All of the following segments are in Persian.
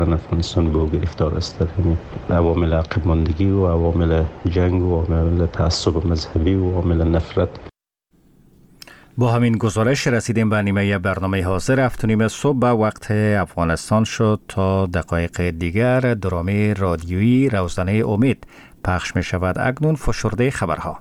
افغانستان به گرفتار است در همین عوامل عقب ماندگی و عوامل جنگ و عوامل تعصب مذهبی و عوامل نفرت. با همین گزارش رسیدیم به نیمه برنامه حاضر 7:30 صبح به وقت افغانستان شد. تا دقایق دیگر درامه رادیویی روزنه امید پخش می شود. اکنون فشرده خبرها.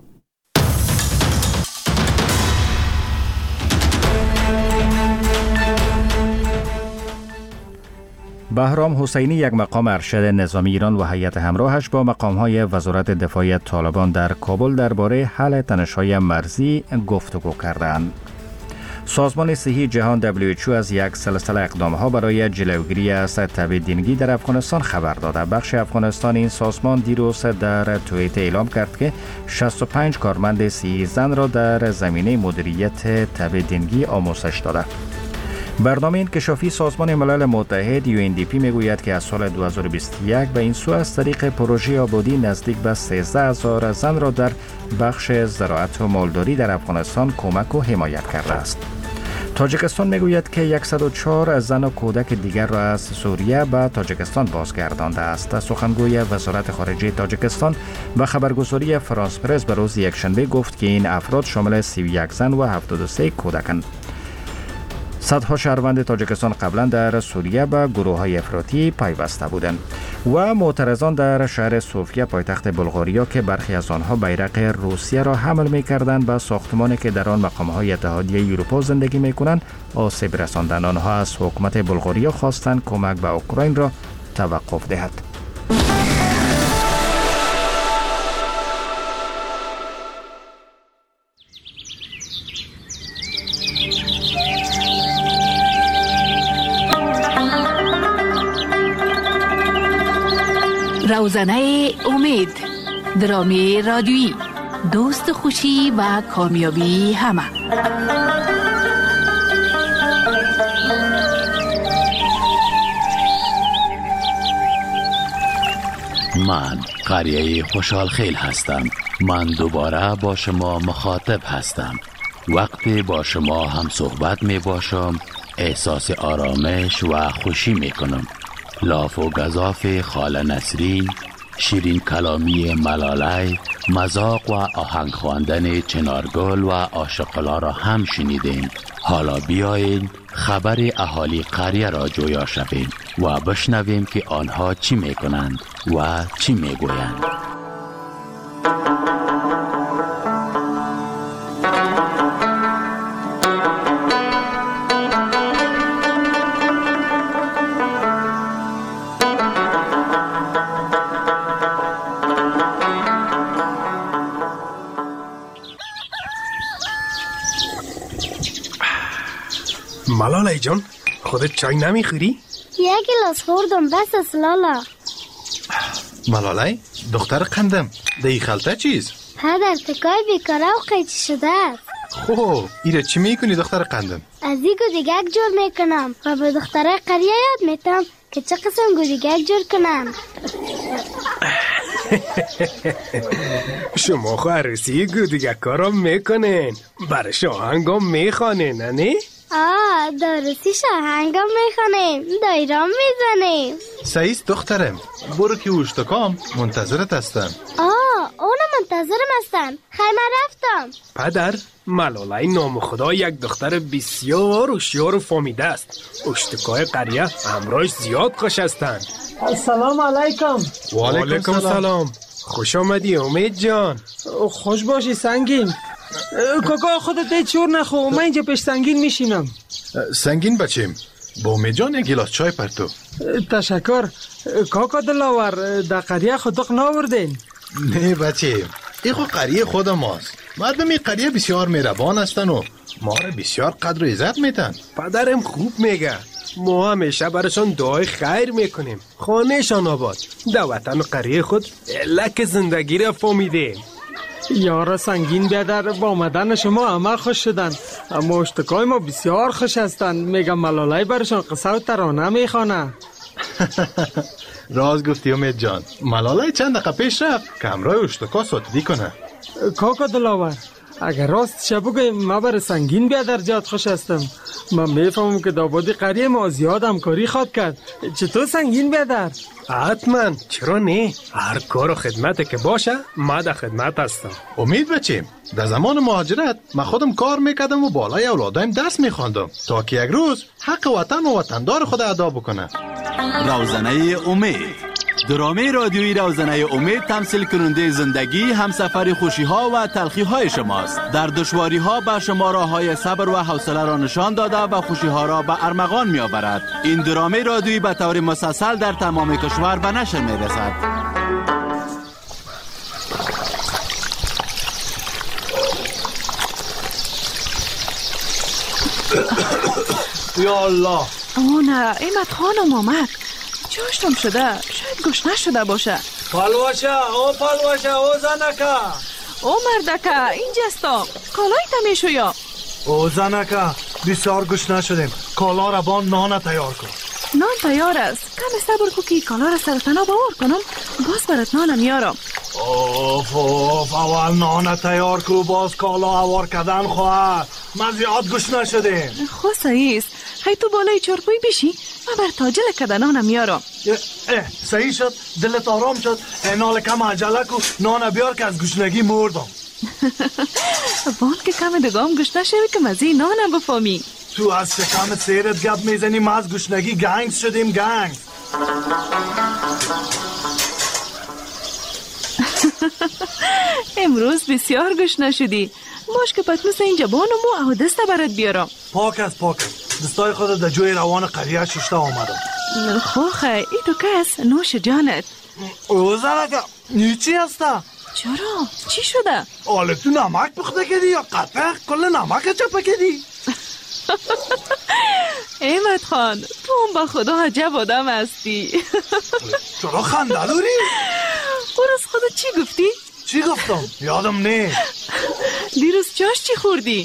بهرام حسینی، یک مقام ارشد نظامی ایران و هیئت همراهش با مقام‌های وزارت دفاع طالبان در کابل درباره حل تنش‌های مرزی گفتگو کردند. سازمان صحی جهان WHO از یک سلسله اقدام‌ها برای جلوگیری از تب دینگی در افغانستان خبر داده. بخش افغانستان این سازمان دیروز در توییت اعلام کرد که 65 کارمند صحی زن را در زمینه مدیریت تب دینگی آموزش داده. برنامه انکشافی سازمان ملل متحد UNDP میگوید که از سال 2021 به این سو از طریق پروژه آبادی نزدیک به 13,000 زن را در بخش زراعت و مالداری در افغانستان کمک و حمایت کرده است. تاجیکستان میگوید که 104 زن و کودک دیگر را از سوریه به تاجیکستان بازگردانده است. سخنگوی وزارت خارجه تاجیکستان به خبرگزاری فرانس پرس به روز یکشنبه گفت که این افراد شامل 31 زن و 73 کودکند. صدها شهروند تاجیکستان قبلا در سوریه به گروه‌های افراطی پیوسته بودند. و معترضان در شهر صوفیه پایتخت بلغاریا که برخی از آنها بیرق روسیه را حمل می‌کردند به ساختمانی که در آن مقام‌های اتحادیه اروپا زندگی می‌کنند آسیب رساندند. آنها از حکومت بلغاریا خواستند کمک به اوکراین را توقف دهد. روزنه امید، درامه رادیویی، دوست خوشی و کامیابی همه. من قریه خوشحال خیل هستم. من دوباره با شما مخاطب هستم. وقتی با شما هم صحبت می باشم احساس آرامش و خوشی می کنم. لاف و گزاف خاله نصری، شیرین کلامی ملالای، مذاق و آهنگ خواندن چنارگل و عاشقلا را هم شنیدین. حالا بیایید خبر اهالی قریه را جویا شویم و بشنویم که آنها چی میکنند و چی میگویند. ملالای جان، خودت چای نمیخوری؟ یک گلاس خوردم بس است لالا. ملالای دختر قندم دی خلطه چیز؟ پدر تکای بیکاره و قیچی شده است. خب ایره چی میکنی دختر قندم؟ از این گودیگک جور میکنم و به دختره قریه یاد میتم که چه قسم گودیگک جور کنم. شما خو عروسی گودیگک ها را میکنین، برای شاهنگام میخوانین نه؟ دارسی شاهنگام میخوانیم، دایرام میزنیم. سعیست دخترم، برو که اوشتکام منتظرت هستم. اونم منتظرم هستن. خیلی من رفتم. پدر، ملالای نام خدا یک دختر بسیار هوشیار و فهمیده است. اشتکای قریه همراهش زیاد خوش هستند. السلام علیکم. و علیکم سلام. خوش آمدی امید جان. خوش باشی سنگین. کاکا خودت دی چور نخو، من اینجا پیش سنگین میشینم. سنگین بچیم، با امید جان یک گلاس چای پرتو. تشکر. کاکا دلاور در قریه خودق ناوردین؟ نه بچیم، این خود قریه خود ماست. مردم این قریه بسیار مهربان هستن و ما را بسیار قدر و عزت میتن. پدرم خوب میگه، ما همیشه برشان دعای خیر میکنیم. خانهشان آباد، در وطن قریه خود لک زندگی را فهمیده. یارا سنگین بیادر، با آمدن شما همه خوش شدن، اما اشتکای ما بسیار خوش هستن. میگم ملالای برشان قصه و ترانه میخوانه. راز گفتی امید جان. ملالای چند دقیقه پیش رفت که همراه اشتکا ساتدی کنه. کاکا دلاور، اگر راستش بگویم ما بر سنگین بیادر زیاد خوش هستم. من میفهمم که دابادی قریه ما زیاد همکاری خواد کرد. چطور سنگین بیادر؟ حتما، چرا نه؟ هر کار و خدمت که باشه ما در خدمت هستم. امید بچیم در زمان مهاجرت من خودم کار میکردم و بالای اولادایم درس میخواندم تا که یک روز حق وطن و وطندار خود ادا بکنه. روزنه امید، درامه رادیویی روزنه امید تمثیل کننده زندگی، همسفر خوشی ها و تلخی های شماست. در دشواری ها به شما راه های صبر و حوصله را نشان داده و خوشی ها را به ارمغان می آورد. این درامه رادیویی به طور مسلسل در تمام کشور به نشر می رسد. یا الله. او نه، ایمت خانم آمد. جاشتم شده، شاید گشنه شده باشه. پالوشه، او پالوشه، او زنکه، او مردکه، اینجاستا. کالای تمیشو یا؟ او زنکه، بسیار گشنه شدیم. کالا را با نان تیار کن. نان تیار است. کم صبر کو که کالا را سرتنا باور کنم. باز برات نانم میارم. اوف اول نان تیار کو، باز کالا آوار کردن خواه. ما زیاد گشنه شدیم. خو صحیح است. خیلی تو بالای چارپوی بشی، من بر تاجل کده نانم میارم. صحیح شد، دلت آرام شد. اینال کم عجله کو، نان بیار که از گشنگی مردم. بان که کم دگام گشنه شوی که مزی نانم بفامی. تو از شکم سیرت گپ میزنی، ما از گشنگی گنگ شدیم. گنگ. امروز بسیار گشنه شدی. باش که پتنوس اینجا بانم و دسته برات بیارم. پاک است. دستای خود در جوی روان قریه ششته آمدم. خوخه ای تو کس نوش جانت. او زنکه نیچی هسته؟ چرا؟ چی شده؟ آله تو نمک بخده کدی یا قطع کل نمک چپه کدی؟ احمد خان، تو هم با خدا عجب آدم هستی. چرا خنده داری؟ برس خدا چی گفتی؟ چی گفتم؟ یادم نه. دیروز چاش چی خوردی؟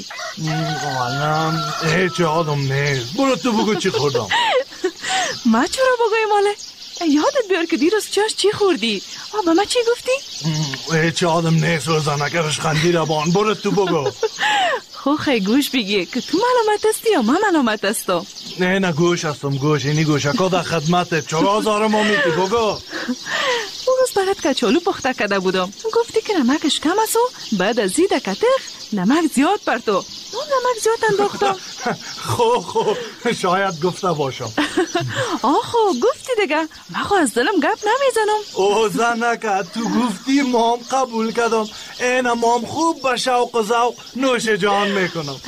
منم هیچ یادم نه. برو تو بگو چی خوردم. ما چرا بگویم آله؟ یادت بیار که دیروز چاش چی خوردی؟ با ما چی گفتی؟ هیچ یادم نه. سوزنکرش خندی ربان. برو تو بگو. خو خیلی گوش بگی که تو ملامت هستی یا من ملامت هستم؟ نه گوش هستم. گوش اینی گوشکا در خدمتت. چرا آزارم آمیتی؟ بگو. اون روز برات کچالو پخته کرده بودم. گفتی که نمکش کم است و بعد از زید کتخ نمک زیاد پر تو. اون نمک زیاد انداختم. خو شاید گفته باشم. آخو گفتی دیگه. من خو از دلم گپ نمیزنم. او زنکه تو گفتی مام قبول کردم. این مام خوب به شوق و ذوق نوش جان میکنم.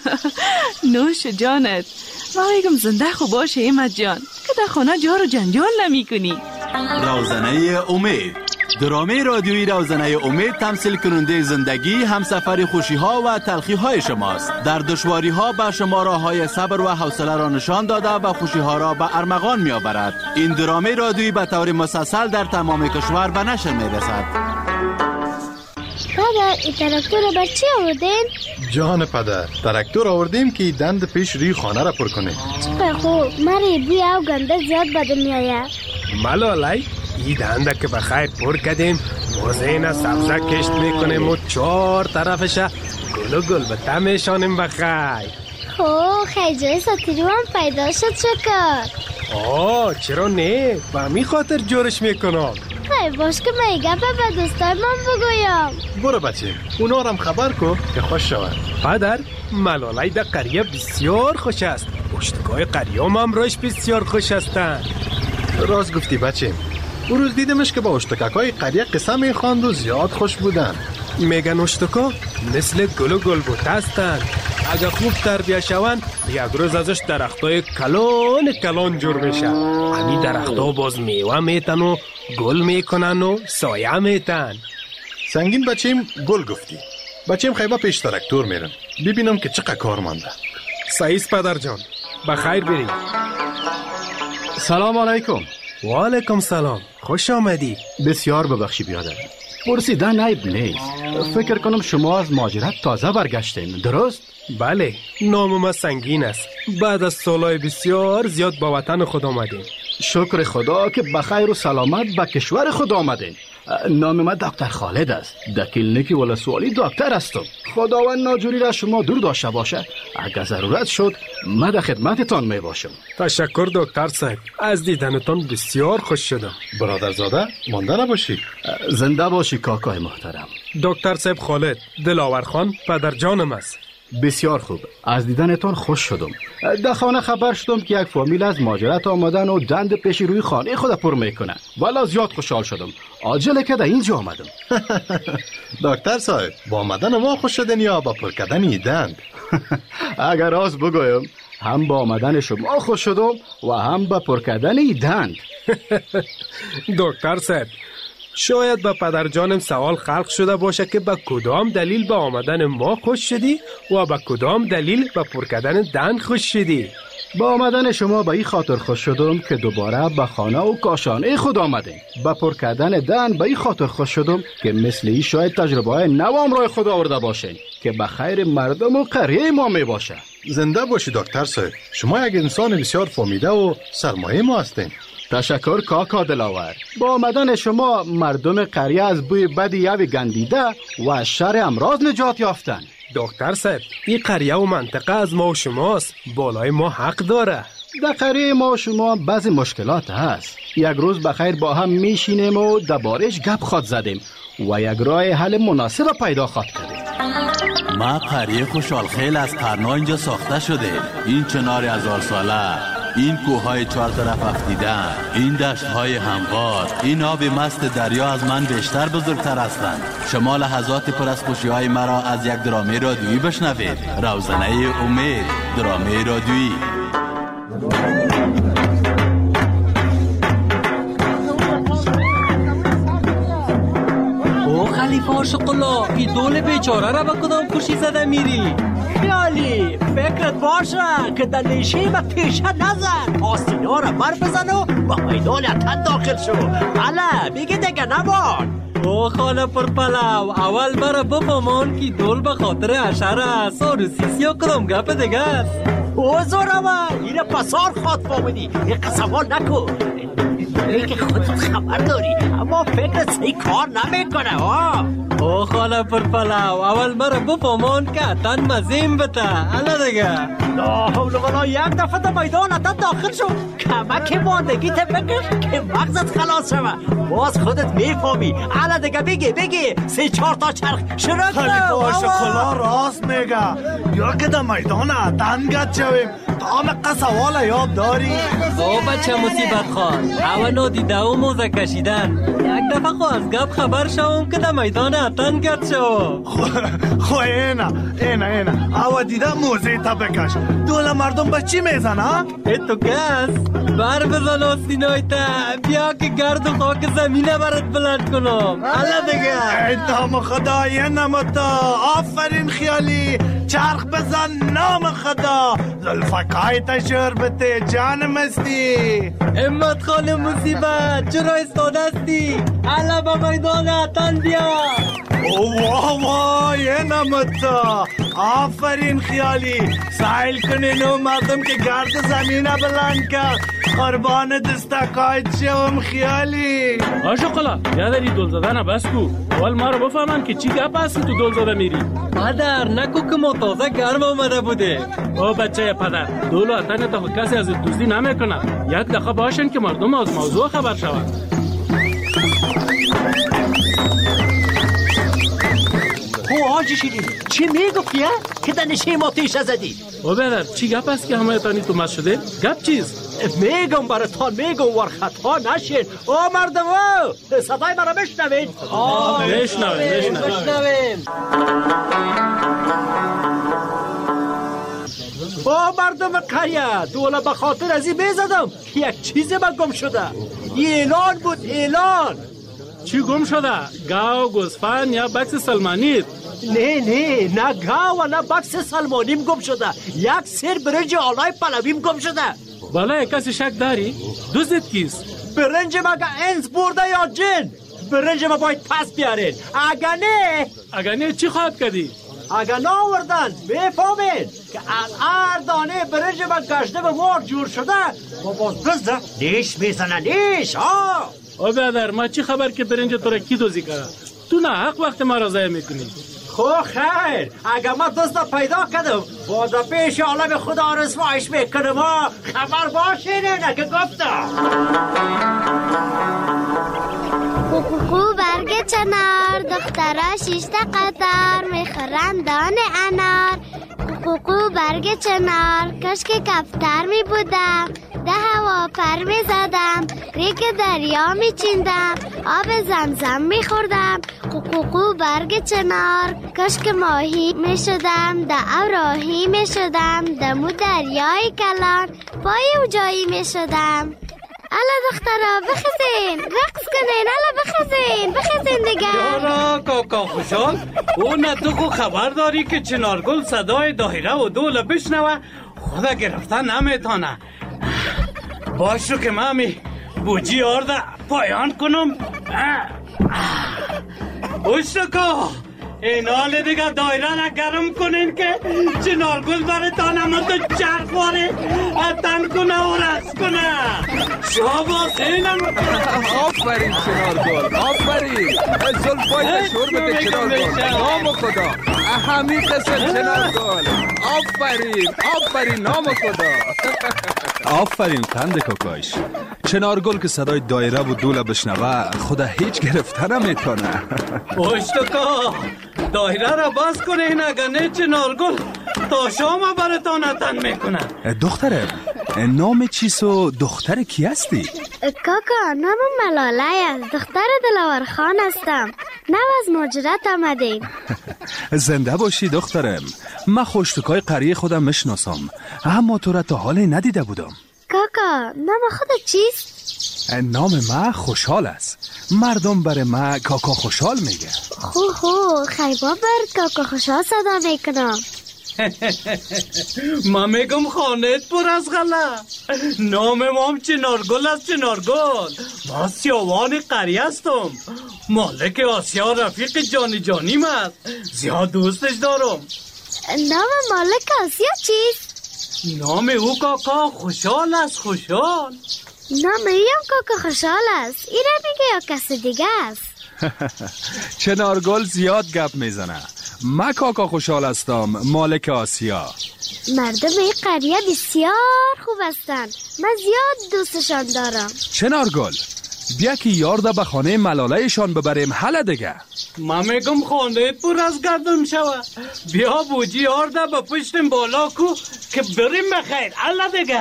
نوش جانت. ما میگم زنده خوب باشه احمد جان که در خانه جار و جنجال نمی کنی. روزنه امید، درامه رادیویی روزنه امید تمثیل کننده زندگی، همسفر خوشی ها و تلخی های شماست. در دشواری ها به شما راه های صبر و حوصله را نشان داده و خوشی ها را به ارمغان می آورد. این درامه رادیویی به طور مسلسل در تمام کشور به نشر می رسد. پدر این تراکتور رو بر چی آوردین؟ جان پدر، تراکتور آوردیم که دند پیش ری خانه را پر کنه. چقدر خوب. مری بوی او گنده زیاد بدم میآید. ملالای این دنده که بخیر پر کردیم، موزین سبزه کشت میکنیم و 4 طرفش گل و گل به تمیشانیم بخیر. خیلی جای ساتیرو هم پیدا شد شکر. چرا نه؟ به می خاطر جورش میکنم. خیلی باش که من گپ به دوستای من بگویم. برو بچه اونا رم خبر کو که خوش شود. پدر، ملالای در قریه بسیار خوش است. پشتگاه قریه هم امروش بسیار خوش هستند. راست گفتی بچه. اون روز دیدمش که با اشتککای قریه قصه میخواند و زیاد خوش بودن. میگن اشتکا مثل گل و گل بوته هستند. اگه خوب تربیه شوند یک روز ازش درختای کلان جور میشه. همین درختها باز میوه میتن و گل میکنن و سایه میتن. سنگین بچیم گل گفتی. بچیم خیبه پیش تراکتور میرن ببینم که چقدر کار مانده. صحیح پدر جان، بخیر برید. سلام علیکم. و علیکم سلام. خوش آمدی. بسیار ببخشی بیادر، پرسیدن عیب نیست. فکر کنم شما از مهاجرت تازه برگشتین، درست؟ بله، نام ما سنگین است. بعد از سالهای بسیار زیاد با وطن خود آمدیم. شکر خدا که بخیر و سلامت به کشور خود آمدین. نام من دکتر خالد است. در کلینیک ولسوالی دکتر هستم. خداوند ناجوری را شما دور داشته باشه. اگر ضرورت شد من در خدمتتان می باشم. تشکر دکتر صاحب، از دیدنتان بسیار خوش شدم. برادرزاده مانده نباشی. زنده باشی کاکای محترم. دکتر صاحب خالد، دلاور خان پدر جانم است. بسیار خوب، از دیدنتان خوش شدم. در خانه خبر شدم که یک فامیل از مهاجرت آمدن و دند پیش روی خانه خود پر میکنه. والا زیاد خوشحال شدم. عاجله که در اینجا آمدم. دکتر صاحب، با آمدن ما خوش شدین یا با پر کردن این دند؟ اگر راست بگویم هم با آمدن شما خوش شدم و هم با پر کردن این دند. دکتر صاحب، شاید به پدر جانم سوال خلق شده باشه که به کدام دلیل به آمدن ما خوش شدی و به کدام دلیل به پر کردن دند خوش شدی. با آمدن شما به این خاطر خوش شدم که دوباره به خانه و کاشانه خود آمدیم. با پر کردن دند به این خاطر خوش شدم که مثل این شاید تجربه های نو همراه خود آورده باشین که به خیر مردم و قریه ما می باشه. زنده باشی دکتر صاحب، شما یک انسان بسیار فامیده و سرمایه ما هستین. تشکر کاکا دلاور. با آمدن شما مردم قریه از بوی بد یوی گندیده و از شر امراض نجات یافتن. دکتر صاحب، این قریه و منطقه از ما و شماست. بالای ما حق داره. در قریه ما و شما بعضی مشکلات هست. یک روز بخیر با هم میشینیم و دربارش گپ خواد زدیم و یک راه حل مناسب پیدا خواد کردیم. ما قریه خوشحال خیل از قرنا اینجا ساخته شده. این چنار 1000 ساله، این کوههای 4 طرف افتیدن، این دشتهای هموار، این آب مست دریا از من بیشتر بزرگتر هستند. شما لحظات پر از خوشی‌های مرا از یک درامه رادیویی بشنوید. روزنه امید، درامه رادیویی. او خلیفه عاشق‌الله، این دول بیچاره را به کدام خوشی زده میری؟ خیالی فکرت باشه که در لیشه و پیشه نزن، آستینا را بر بزن و با میدان اتن داخل شو. حالا بگی دیگه نمان. او خانه پر پلو، اول برا بفهمان که دول به خاطر عشر است. آروسیسی یا کدام گپ دیگه است. او زورمه اینه پسار خواد فامدی، یه قسمال نکن. ای که خودت خبر داری اما فکرت صحیح کار نمیکنه. او خاله پر پلو، اول مرا بفهمان که اتن مزیم بته. حالا دیگه لا حول ولا، یک دفعه در میدان اتن داخل شو، کمک ماندگی ته بکش که مغزت خلاص شوه. باز خودت میفهمی. حالا دیگه بگی 3-4 تا چرخ شروع کنم. خلیفه عاشق‌الله راست میگه. یا که در میدان اتن گد شویم. تا سوال یاد داری؟ او بچه مصیبت خواه، اول نادیده و موزه کشیدن. یک دفعه خو از گپ خبر شوم که در میدان اتن گرد شو. خو اینا او دیده موزه تا بکش. دول مردم به چی میزنه؟ تو کس بر بزن آستینای تا، بیا که گرد و خاک زمینه برات بلند کنم. حالا دیگه ای نام خدا، یه نمتا. آفرین خیالی، چرخ بزن نام خدا. زلفکای تشور بته جان مستی. امت خانه مصیبت چرا استاده استی؟ حالا با میدان اتن بیا. واه یه نمتا. آفرین خیالی، سایل کنین و مردم که گرد زمینه بلند کرد. قربان دستکایت شوم خیالی. عاشق‌الله یا داری دل زدن بس کو. اول ما رو بفهمن که چی گپ هستی تو دل زده میری. پدر نکو که ما تازه گرم آمده بوده. او بچه پدر، دول و اتن تا کسی از دوستی نمیکنه. یک دقیقه باشن که مردم از موضوع خبر شوند. او حاجی شیرین چی میگفتی که در نشه ما تیشه زدی؟ او برادر چی گپ است که همه تانی تو مست شده؟ گپ چیز؟ میگم براتان میگم ور خطا نشین. او مردم صدای مرا بشنوید. بشنویم. او مردم قریه، دولا به خاطر ازی بیزدم که یک چیزی من گم شده. اعلان بود، اعلان. چی گم شده؟ گاو، گوسفند یا بکس سلمانی؟ نه گاو و نه بکس سلمانیم گم شده. یک سر برنج آلای پلویم گم شده. بالای کسی شک داری؟ دوستت کیست؟ برنج مگه انس برده یا جن؟ برنج ما باید پس بیارین. اگر نه چی خواهد کردی؟ اگر ناوردن میفهمید که هر دانه برنج و گشته به مرغ جور شده با باز بزده نیش میزنه نیش. او برادر ما چی خبر که برنج تو را کی دوزی کرد؟ تو نه حق وقت ما را ضایع میکنی. خو خیر اگر ما دزد پیدا کردم باز پیش عالم خدا رسوایش میکنم. خبر باشین نه که گفتم. کوکو برگ چنار دخترا 6 قطار میخورن دانه انار. کوکو برگ چنار کاش که کفتر می بودم ده هوا پر می زدم ریگ دریا می چیندم آب زمزم می خوردم. کوکو برگ چنار کاش که ماهی می شدم ده راهی می شدم دمو دریای کلان پای او جایی می شدم. الا دخترا بخزین رقص کنین. الا بخزین دیگه. یارا کاکا خوشحال اون تو خو خبر داری که چنارگل صدای دایره و دوله بشنوه خدا گرفتن نمیتانه. باشو که مامی بوجی آرده پایان کنم. اوشتکا این حال دیگه دایره نگرم کنین که چنارگل داره تانم تو چرخ واره تن کنه و رس کنه. شاباس اینم آفرین چنارگل آفرین. زلفای مشهور بده چنارگل. نام خدا همین قسم چنارگل. آفرین نام خدا. آفرین قند کاکاش. چنارگل که صدای دایره و دوله بشنوه خدا هیچ گرفته نمیتونه. اوشتکا دایره را باز کنین اگر نه چنارگل تا شام براتان تن میکنه. دخترم نام چیست و دختر کی هستی؟ کاکا نام ملاله است. دختر دلاور خان هستم. نو از مهاجرت آمدیم. زنده باشی دخترم. من خوشتکای قریه خودم میشناسم اما تو را تا حال ندیده بودم. کاکا نام خودت چیست؟ نام من خوشحال است. مردم بر من کاکا خوشحال میگه. خو خیبا بر کاکا خوشحال صدا میکنم. ما میگم خانت پر از غله. نام مام چنارگل است. چنارگل ما سیاوان قریه هستم. مالک آسیا رفیق جانی است. زیاد دوستش دارم. نام مالک آسیا چیست؟ نام او کاکا خوشحال است. خوشحال نام ایم کاکا خوشحال است. ایره میگه یا کس دیگه است؟ چنارگل زیاد گپ میزنه. من کاکا خوشحال هستم مالک آسیا. مردم این قریه بسیار خوب هستند. من زیاد دوستشان دارم. چنارگل بیا که یارده به خانه ملالهشان ببریم. حالا دیگه من میگم خانه پر از گردم شوه. بیا بوجی یارده به پشتم بالا کو که بریم بخیر. حالا دیگه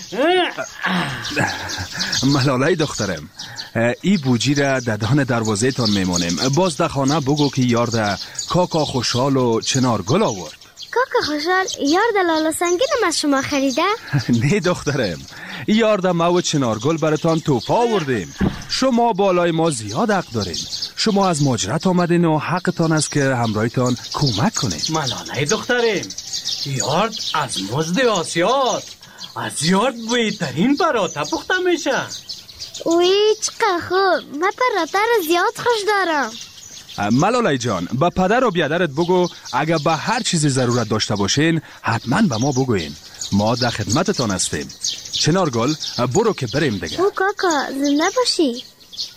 ملاله دخترم ای بوجی را ددان دروازه تان میمونیم. باز در خانه بگو که یارده کاکا خوشحال و چنارگل آورد. کاکا خوشحال یارده لالا سنگینم از شما خریده؟ نه دخترم یارده ما و چنارگل براتان توفا آوردیم. شما بالای ما زیاد حق دارین. شما از مهاجرت آمدین و حقتان است که همراهتان کمک کنین. ملاله دخترم یارد از مزد آسیات از یارد بهترین پراته پخته میشه. اوی چقدر خوب. من پراته رو زیاد خوش دارم. ملاله جان با پدر و بیادرت بگو اگر به هر چیزی ضرورت داشته باشین حتما به ما بگوین. ما در خدمتتان هستیم. چنارگل برو که بریم دیگه. او کاکا زنده باشی.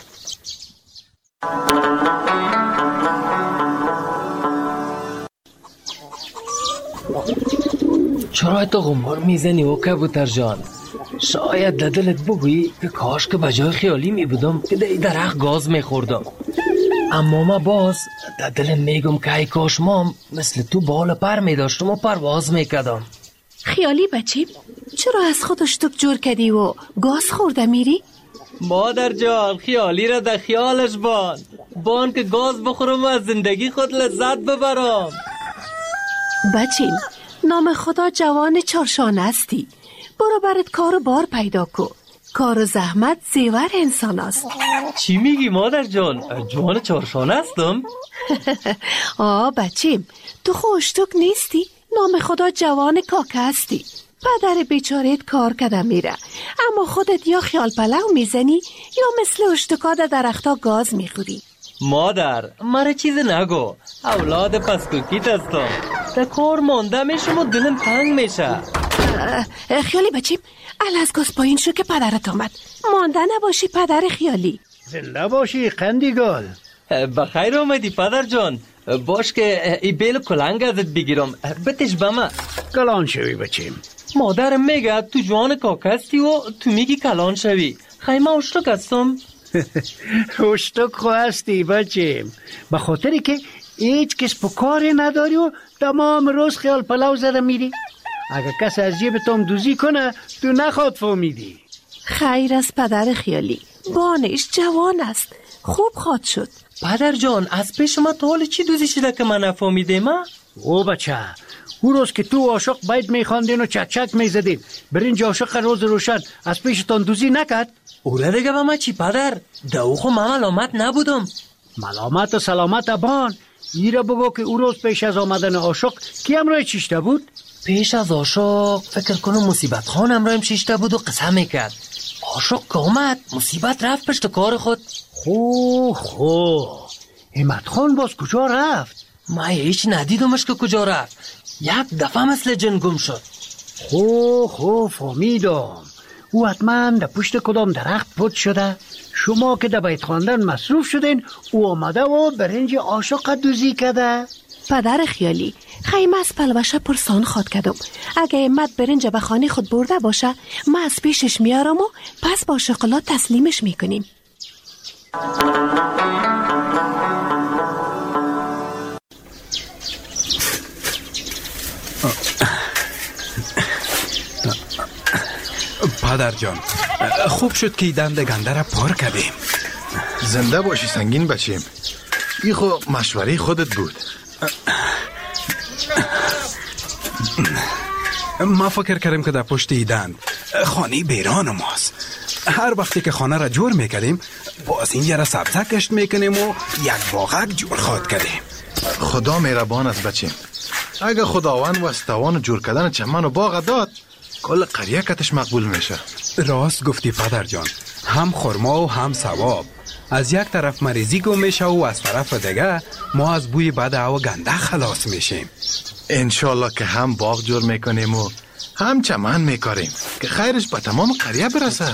چرا تو غمار میزنی و کبوتر جان؟ شاید در دلت بگویی که کاش که بجای خیالی میبودم که در درخت گاز میخوردم. اما ما باز در دلم میگم که ای کاش ما مثل تو بال پر میداشتم و پرواز میکردم. خیالی بچیم چرا از خودش تو جور کردی و گاز خورده میری؟ مادر جان خیالی را در خیالش بان که گاز بخورم و از زندگی خود لذت ببرم. بچیم نام خدا جوان چارشانه استی. برو برات کار بار پیدا کن. کار و زحمت زیور انسان است. چی میگی مادر جان؟ جوان چارشانه هستم؟ بچیم تو خوشتوک نیستی؟ نام خدا جوان کاکه هستی. پدر بیچارت کار کده میره اما خودت یا خیال پلو میزنی یا مثل اشتکا در درختا گاز میخوری. مادر مرا چیز نگو، اولاد پسکوکیت هستم. در کار مانده میشم و دلم تنگ میشه. خیالی بچیم، از گاز پایین شو که پدرت آمد. مانده نباشی پدر خیالی. زنده باشی قندیگال. بخیر آمدی پدر جان. باش که ای بیل کلنگ ازت بگیرم، بتش بما. کلان شوی بچیم. مادرم میگه تو جوان کاکستی و تو میگی کلان شوی. خیمه اشتک هستم. اشتک خو هستی بچیم، به خاطری که هیچ کس پکاری نداری و تمام روز خیال پلو زده میری. اگه کس از جیبتم دوزی کنه تو نخواد فهمیدی. خیر از پدر خیالی، بانش جوان است، خوب خواد شد. پدر جان از پیش ما تا حال چی دوزی شده که من نفهمیدم؟ او بچه، او روز که تو عاشق بیت میخواندین و چک چک میزدین، برنج عاشق روز روشن از پیشتان دوزی نکرد؟ او را دیگه با ما چی پدر؟ دو خو من ملامت نبودم. ملامت و سلامت ابان. ایره بگو که او روز پیش از آمدن عاشق کی امرای چیشته بود؟ پیش از عاشق فکر کنم مصیبت خان امرایم چیشته بود و قسم میکرد. عاشق که آمد مصیبت رفت پشت کار خود. خو همت خان باز کجا رفت؟ ما هیچ ندیدمش که کجا رفت. یک دفعه مثل جن گم شد. خو فهمیدم. او حتما در پشت کدام درخت پد شده. شما که در بیت خواندن مصروف شدین، او آمده و برنج عاشق دوزی کرده. پدر خیالی، خیمه از پلوشه پرسان خواد کردم. اگه امت برنج به خانه خود برده باشه، ما از پیشش میارم و پس با شکلات تسلیمش میکنیم. پدر جان، خوب شد که دنده گنده را پار کردیم. زنده باشی سنگین بچیم. ای خو مشوره خودت بود. ما فکر کردیم که در پشت ایدن خانه بیران ماست. هر وقتی که خانه را جور میکردیم باز این یه را سبزه کشت میکنیم و یک باغک جور خواد کردیم. خدا مهربان است بچیم. اگه خداوند وستوان جور کردن چمن و باغ داد، کل قریه کتش مقبول میشه. راست گفتی پدر جان، هم خرما و هم ثواب. از یک طرف مریضی گم میشه و از طرف دیگه ما از بوی بد هوا گنده خلاص میشیم. انشالله که هم باغ جور میکنیم و هم چمن میکاریم که خیرش به تمام قریه برسه.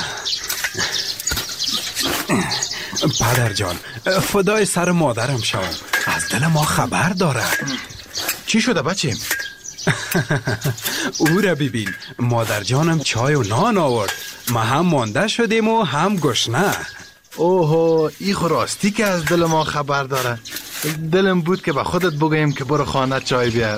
پدر جان، فدای سر مادرم شوم، از دل ما خبر داره. چی شده بچیم؟ او را ببین، مادر جانم چای و نان آورد. ما هم مانده شدیم و هم گشنه. اوه، ای خو راستی که از دل ما خبر داره. دلم بود که به خودت بگویم که برو خانه چای بیار.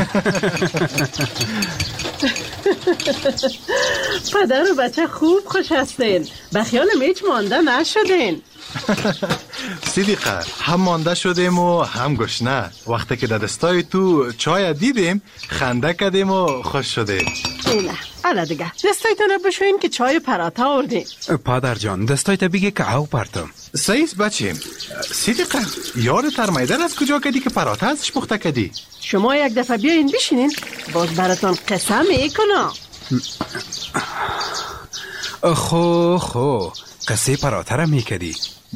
پدر و بچه خوب خوش هستین، به خیالم هیچ مانده نشدین. صدیقه، هم مانده شدیم و هم گشنه. وقتی که در دستای تو چای دیدیم خنده کردیم و خوش شدیم. نه حالا دیگه دستایتون رو بشوین که چای پراتا آوردیم. پدر جان، دستایت بگی که او پرتم. سیس بچیم. صدیقه، یاد ترمیدن از کجا کردی که پراتا ازش پخته کردی؟ شما یک دفعه بیاین بشینین، باز براتون قسم میکنم. خو قصه پراتا را میکردی.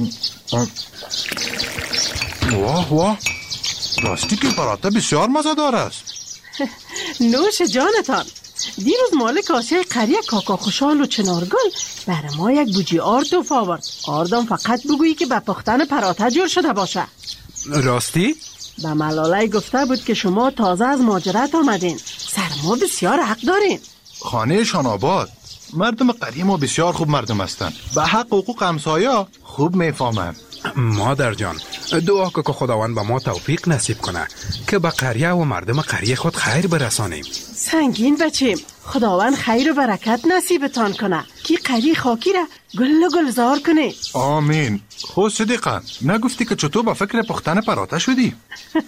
واه راستی که پراتا بسیار مزه‌دار است. نوش جانتان. دیروز مالک آسیای قریه کاکا خوشحال و چنارگل برای ما یک بوجی آرد توفا آورد. آردم فقط بگویی که به پختن پراتا جور شده باشه. راستی؟ به ملاله گفته بود که شما تازه از مهاجرت آمدین، سرما بسیار حق دارین. خانه شان آباد. مردم قریه ما بسیار خوب مردم هستن، به حق حقوق همسایه خوب میفهمن. مادر جان، دعا که خداوند به ما توفیق نصیب کنه که به قریه و مردم قریه خود خیر برسانیم. سنگین بچیم، خداوند خیر و برکت نصیبتان کنه که قریه خاکی را گل و گلزار کنه. آمین. خود صدیقه، نگفتی که چطور با فکر پختن پراتا شدی؟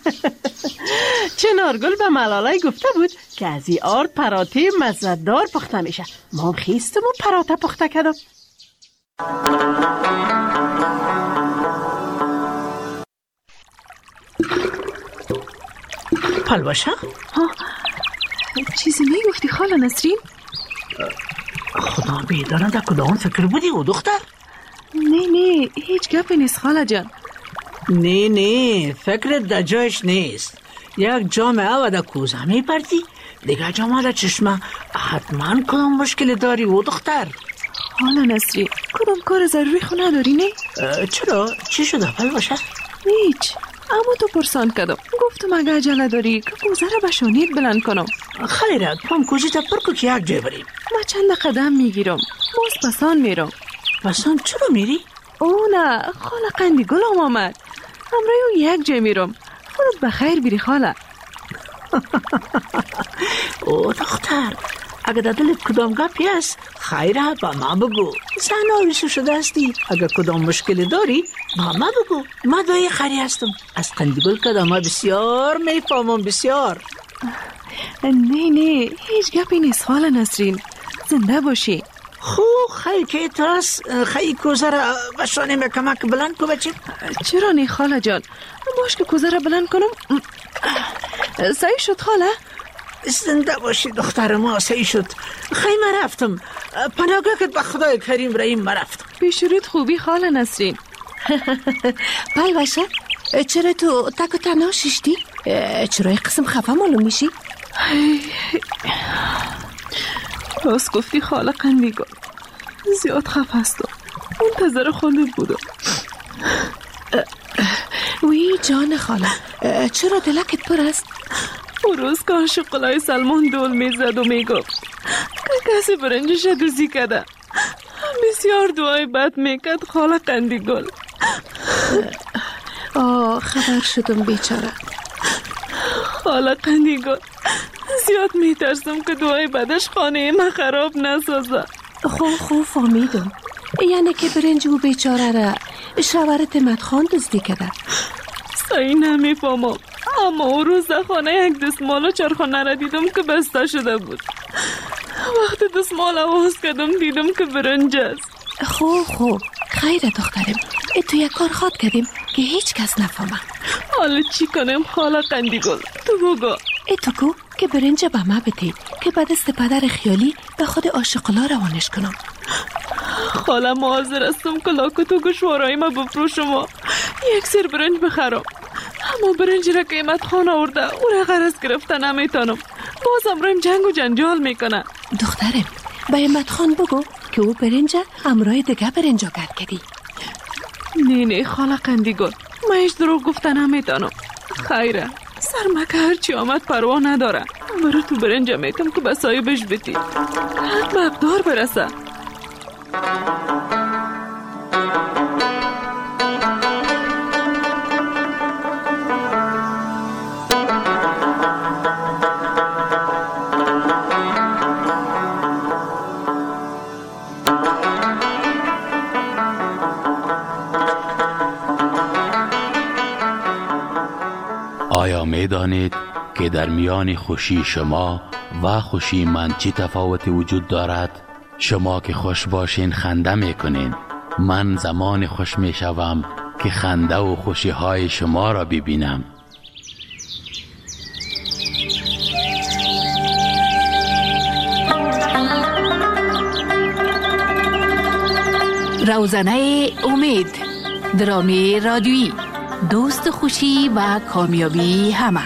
چنارگل به ملاله گفته بود که از این آرد پراته مزه‌دار پخته میشه. ما هم خیستم و پراتا پخته کردم. پلوشه؟ چیزی میگفتی خاله نسرین؟ خدا بیدانه در کدام فکر بودی او دختر؟ نه هیچ گپی نیست خاله جان. نه فکرت در جایش نیست. یک جام او در کوزه میپردی، دیگه جام در چشمه. حتما کدام مشکل داری و دختر؟ حالا نصری کدام کار ضروری خو نداری نه؟ چرا؟ چی شده پل باشه؟ هیچ، اما تو پرسان کدم. گفتم اگه عجله داری که کوزه را به شانیت بلند کنم. خیره پام کوزی تا پر که یک جای بریم. من چند قدم میگیرم، باز پسان میرم. پسان چرا میری؟ او نه، خاله قندی گلم آمد. همراه او یک جای میرم. خودت بخیر بیری خاله. او دختر، اگه در دلت کدام گپی است خیره با ما بگو. زن آویسو شده هستی، اگه کدام مشکل داری با ما بگو. ما دایی خری هستم. از قندگل کدام بسیار میفهمم، بسیار. نه هیچ گپی نیست خاله نسرین، زنده باشی. خیلی که ترس خیلی کوزه را بشانه کمک بلند کو بچه. چرا نی خاله جان؟ باش که کوزه را بلند کنم. سعی شد خاله؟ زنده باشی دختر ما، سعی شد. خیلی من رفتم، پناهگاهت به خدای کریم رحیم من رفتم. پیشورت خوبی خاله نسرین. پای باشه، چرا تو تک و تنها ششتی؟ چرا یک قسم خفه معلوم میشی؟ راست گفتی خاله قندیگل، زیاد خفه هستم، منتظر خودت بودم. وی جان خاله، چرا دلکت پر است؟ اون روز که شقلای سلمان دول میزد و میگفت که کسی برنجش دوزی کده، بسیار دعای بد میکرد خاله قندیگل. خبر شدم بیچاره. خاله قندیگل، زیاد میترسم که دعای بدش خانه ما خراب نسازه. خوب فهمیدم، یعنی که برنج و بیچاره را شوهرت مدخان دزدی کده. صحیح نمیفهمم، اما اون روز در خانه یک دستمال و چرخانه را دیدم که بسته شده بود. وقتی دستمال آواز کردم دیدم که برنج است. خوب خیره دخترم، تو یک کار خواد کردیم که هیچ کس نفهمه. حالا چی کنم خاله قندیگل؟ تو بگو. تو گو که برنج به ما بده که به دست پدر خیالی به خود عاشقلا روانش کنم. خاله معاذر هستم که لاکت و گوشوارای ما بفروشم و یک سر برنج بخرم، اما برنج را که امت خان آورده او را غرض گرفته نمیتانم. باز امرایم جنگ و جنجال میکنه. دخترم به امت خان بگو که او برنج امرای دیگه برنجا گرد کردی. نه خاله قندیگل، من هیچ دروغ گفته نمیتانم. خیره سرمکه هرچی آمد پروا نداره. برای تو برنج میکم که به صاحبش بیتی، حد به اقدار برسه. آیا می دانید که در میان خوشی شما و خوشی من چی تفاوتی وجود دارد؟ شما که خوش باشین خنده میکنین، من زمان خوش میشوم که خنده و خوشی های شما را ببینم. روزنه امید، درامی رادیویی، دوست خوشی و کامیابی همه.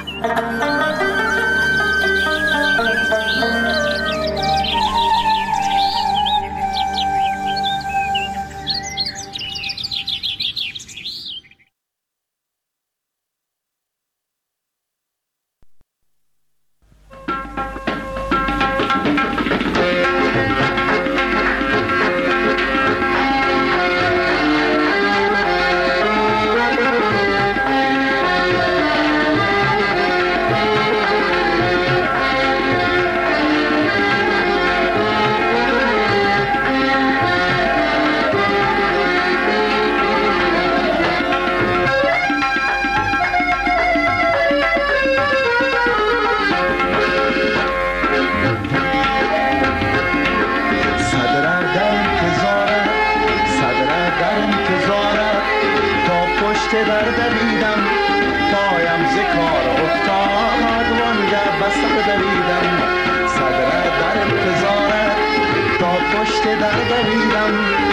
پشت در دویدم